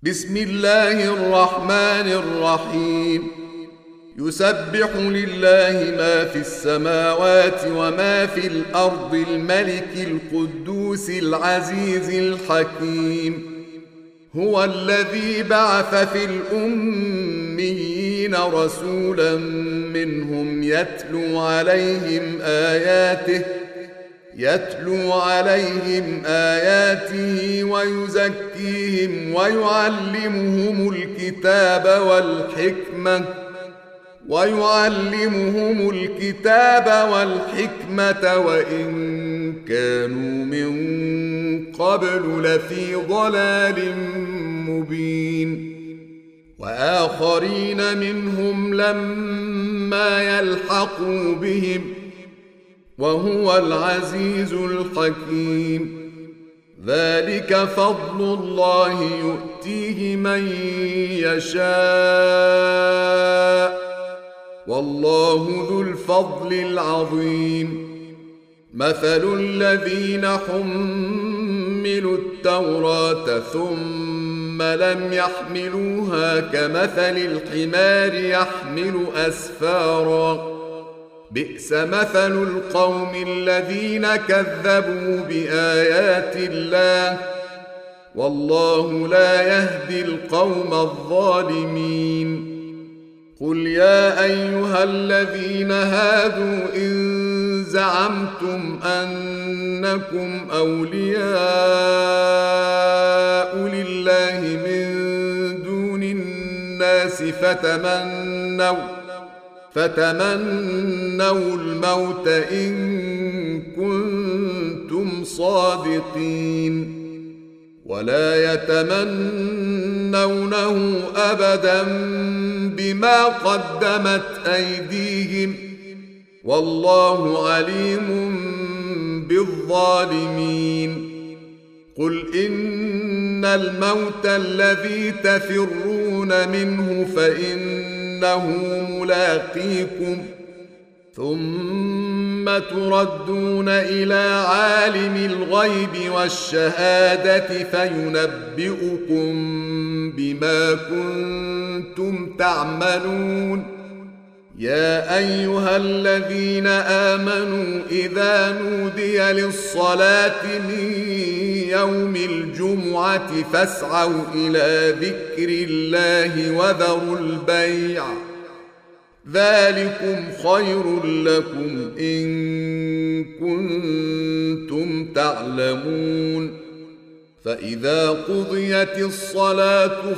بسم الله الرحمن الرحيم. يسبح لله ما في السماوات وما في الأرض الملك القدوس العزيز الحكيم. هو الذي بعث في الأميين رسولا منهم يتلو عليهم آياته ويزكيهم ويعلمهم الكتاب والحكمة وإن كانوا من قبل لفي ضلال مبين. وآخرين منهم لما يلحقوا بهم وهو العزيز الحكيم. ذلك فضل الله يؤتيه من يشاء والله ذو الفضل العظيم. مثل الذين حملوا التوراة ثم لم يحملوها كمثل الحمار يحمل أسفارا بئس مثل القوم الذين كذبوا بآيات الله والله لا يهدي القوم الظالمين. قل يا أيها الذين هادوا إن زعمتم أنكم أولياء لله من دون الناس فتمنوا الموت إن كنتم صادقين ولا يتمنونه أبدا بما قدمت أيديهم والله عليم بالظالمين. قل إن الموت الذي تفرون منه فإنه ملاقيكم ثم تردون إلى عالم الغيب والشهادة فينبئكم بما كنتم تعملون. يا أيها الذين آمنوا إذا نودي للصلاة من يوم الجمعة فاسعوا إلى ذكر الله وذروا البيع ذلكم خير لكم إن كنتم تعلمون. فإذا قضيت الصلاة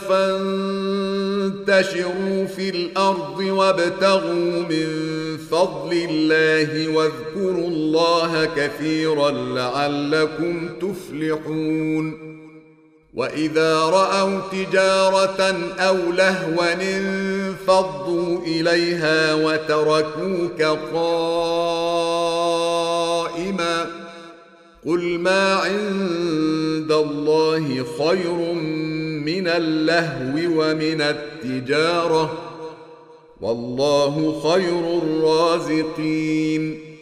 فانتشروا في الأرض وابتغوا من فضل الله واذكروا الله كثيرا لعلكم تفلحون. وإذا رأوا تجارة أو لهوا انفضوا إليها وتركوك قائما قل ما عند الله خير من اللهو ومن التجارة والله خير الرازقين.